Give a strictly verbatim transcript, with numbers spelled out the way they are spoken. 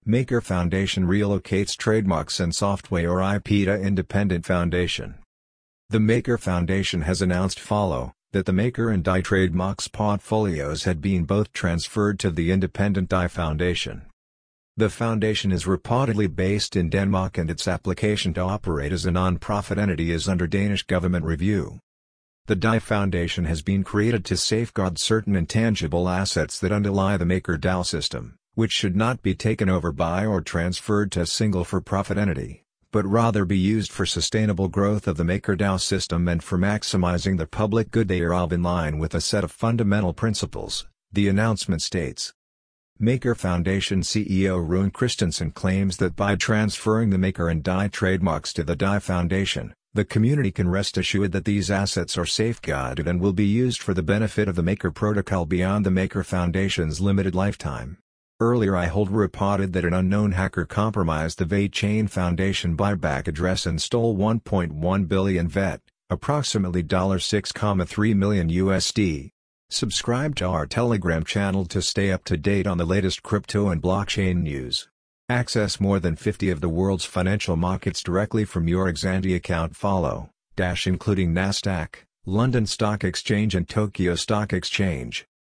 Maker Foundation relocates trademarks and software I P to independent foundation. The Maker Foundation has announced follow, that the Maker and Die trademarks portfolios had been both transferred to the independent Die Foundation. The foundation is reportedly based in Denmark and its application to operate as a non-profit entity is under Danish government review. The Die Foundation has been created to safeguard certain intangible assets that underlie the MakerDAO system, which should not be taken over by or transferred to a single for-profit entity, but rather be used for sustainable growth of the MakerDAO system and for maximizing the public good thereof in line with a set of fundamental principles, the announcement states. Maker Foundation C E O Rune Christensen claims that by transferring the Maker and Die trademarks to the Die Foundation, the community can rest assured that these assets are safeguarded and will be used for the benefit of the Maker protocol beyond the Maker Foundation's limited lifetime. Earlier iHold reported that an unknown hacker compromised the VeChain Foundation buyback address and stole one point one billion V E T, approximately six point three million U S D. Subscribe to our Telegram channel to stay up to date on the latest crypto and blockchain news. Access more than fifty of the world's financial markets directly from your Xanti account. Follow, dash including Nasdaq, London Stock Exchange and Tokyo Stock Exchange.